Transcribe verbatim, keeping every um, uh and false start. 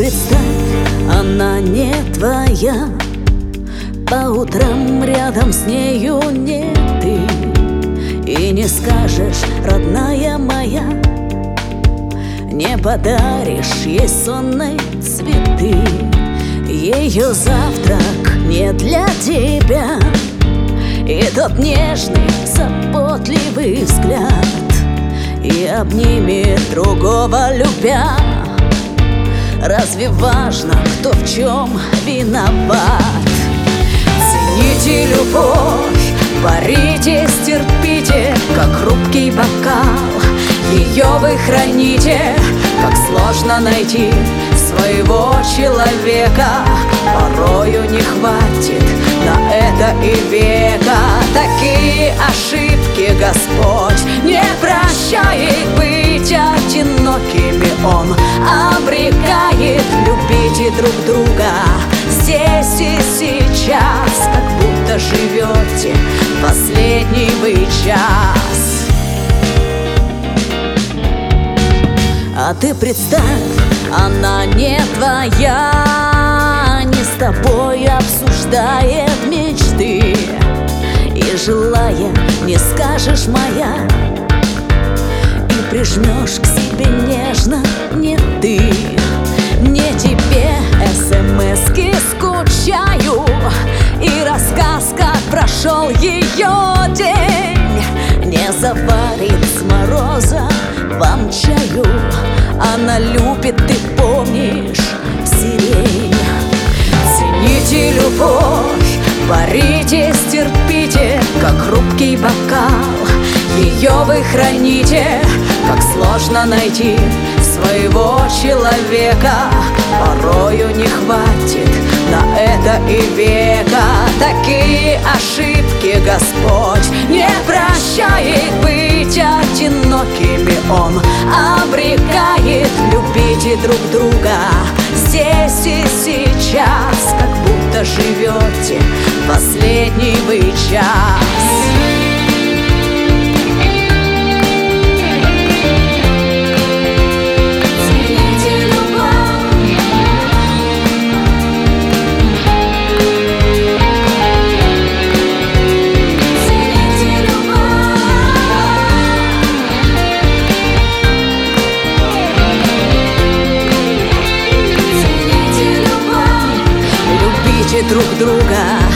представь, она не твоя. По утрам рядом с нею не ты. И не скажешь, родная моя, не подаришь ей сонные цветы. Ее завтрак не для тебя, и тот нежный, заботливый взгляд, и обнимет другого любя. Разве важно, кто в чем виноват? Цените любовь, боритесь, терпите, как хрупкий бокал. Ее вы храните, как сложно найти своего человека. Порою не хватит на это и века. Такие ошибки Господь не прощает. Быть одинокими Он обрекает. Любите друг друга здесь и сейчас, как будто живете последний вы час. А ты представь, она не твоя, не с тобой обсуждает мечты, и желая, не скажешь моя, и прижмешь к себе нежно не ты. Не тебе смс-ки скучаю, и рассказ, как прошел ее день, не заварит с мороза вам чаю. Она любит, ты помнишь, сирень. Цените любовь, боритесь, терпите, как хрупкий бокал. Ее вы храните, как сложно найти своего человека. Порою не хватит на это и века. Такие ошибки Господь не прощает. Быть одинокими Он обрекает. Любите друг друга здесь и сейчас, как будто живете последний вы час. Друг друга